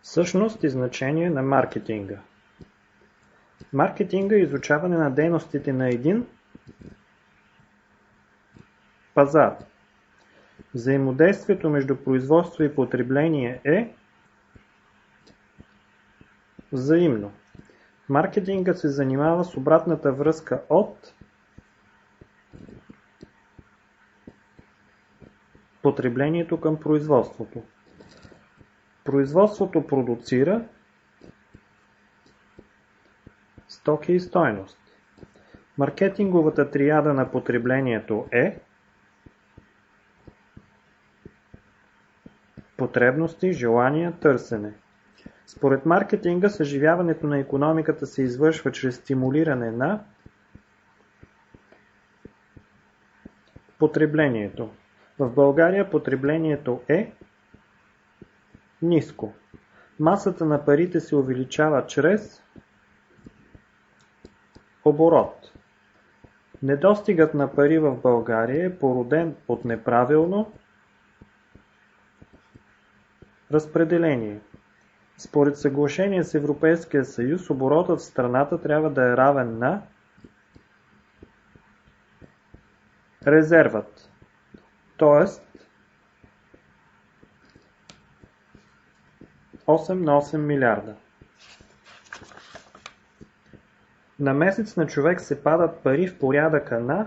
Същност и значение на маркетинга. Маркетинга е изучаване на дейностите на един пазар. Взаимодействието между производство и потребление е взаимно. Маркетингът се занимава с обратната връзка от потреблението към производството. Производството продуцира стоки и стойност. Маркетинговата триада на потреблението е потребности, желания, търсене. Според маркетинга, съживяването на икономиката се извършва чрез стимулиране на потреблението. В България потреблението е ниско. Масата на парите се увеличава чрез оборот. Недостигът на пари в България е породен от неправилно разпределение. Според съглашение с Европейския съюз, оборотът в страната трябва да е равен на резервът, т.е. 8 на 8 милиарда. На месец на човек се падат пари в порядъка на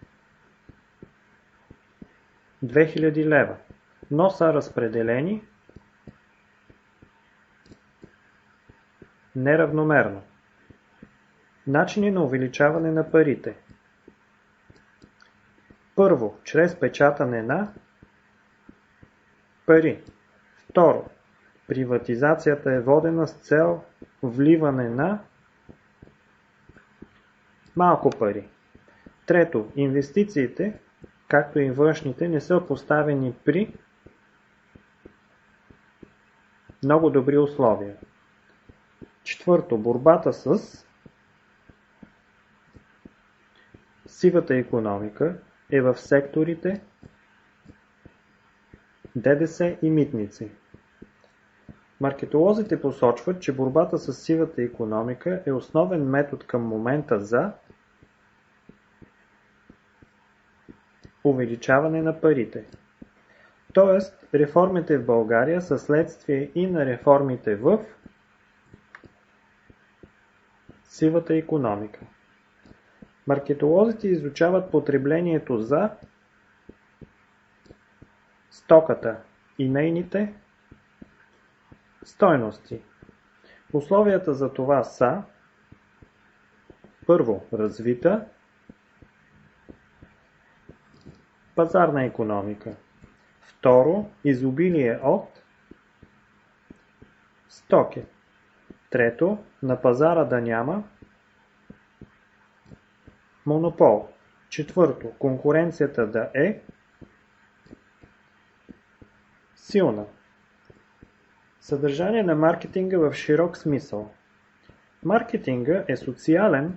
2000 лева, но са разпределени неравномерно. Начини на увеличаване на парите. Първо, чрез печатане на пари. Второ, приватизацията е водена с цел вливане на малко пари. Трето, инвестициите, както и външните, не са поставени при много добри условия. Четвърто, борбата с сивата икономика е в секторите ДДС и митници. Маркетолозите посочват, че борбата с сивата икономика е основен метод към момента за увеличаване на парите. Тоест, реформите в България са следствие и на реформите в сивата икономика. Маркетолозите изучават потреблението за стоката и нейните стойности. Условията за това са: първо, развита пазарна икономика. Второ, изобилие от стоки. Трето, на пазара да няма монопол. Четвърто, конкуренцията да е силна. Съдържание на маркетинга в широк смисъл. Маркетинга е социален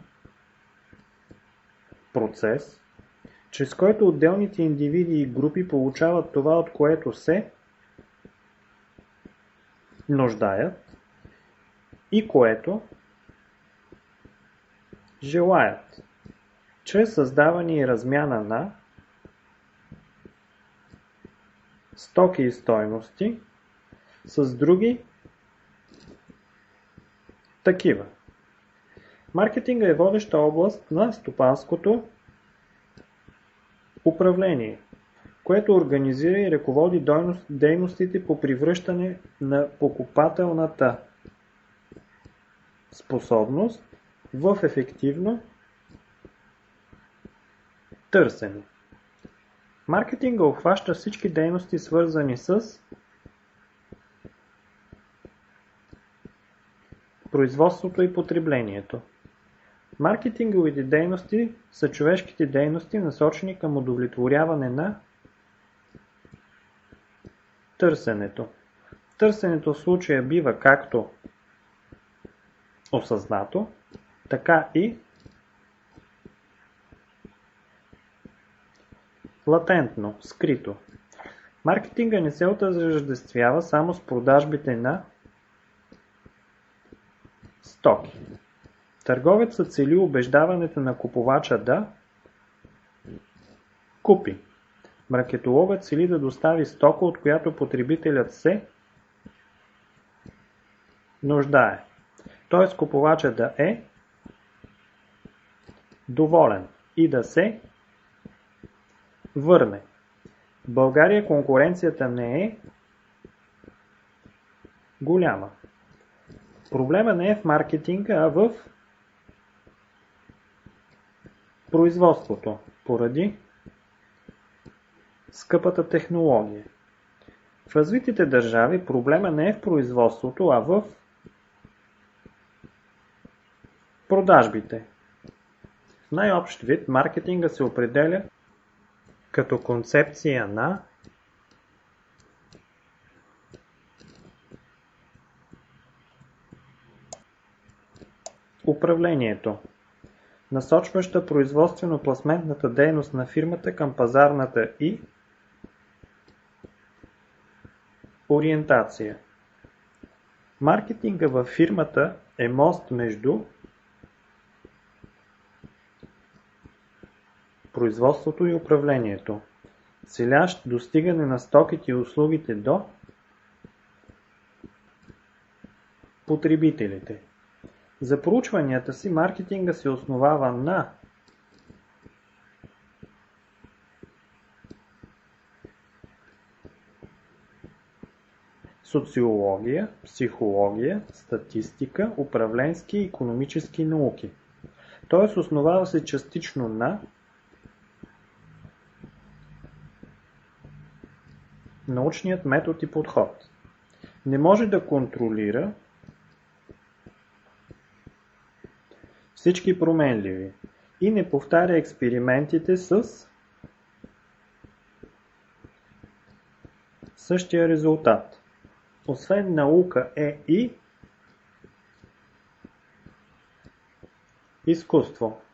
процес, чрез който отделните индивиди и групи получават това, от което се нуждаят и което желаят, чрез създаване и размяна на стоки и стойности с други такива. Маркетинга е водеща област на стопанското управление, което организира и ръководи дейностите по превръщане на покупателната способност в ефективно търсене. Маркетинга обхваща всички дейности, свързани с производството и потреблението. Маркетинговите дейности са човешките дейности, насочени към удовлетворяване на търсенето. Търсенето в случая бива както осъзнато, така и латентно, скрито. Маркетинга не се отъждествява само с продажбите на Стоки. Търговецът цели убеждаването на купувача да купи. Маркетологът цели да достави стока, от която потребителят се нуждае. Т.е. купувачът да е доволен и да се върне. В България конкуренцията не е голяма. Проблема не е в маркетинга, а в производството, поради скъпата технология. В развитите държави проблема не е в производството, а в продажбите. В най-общ вид маркетинга се определя като концепция на управлението, насочваща производствено-пласментната дейност на фирмата към пазарната и ориентация. Маркетинга във фирмата е мост между производството и управлението, целящ достигане на стоките и услугите до потребителите. За проучванията си маркетинга се основава на социология, психология, статистика, управленски и икономически науки. Т.е. основава се частично на научният метод и подход. Не може да контролира всички променливи и не повтаря експериментите с същия резултат. Освен наука е и изкуство.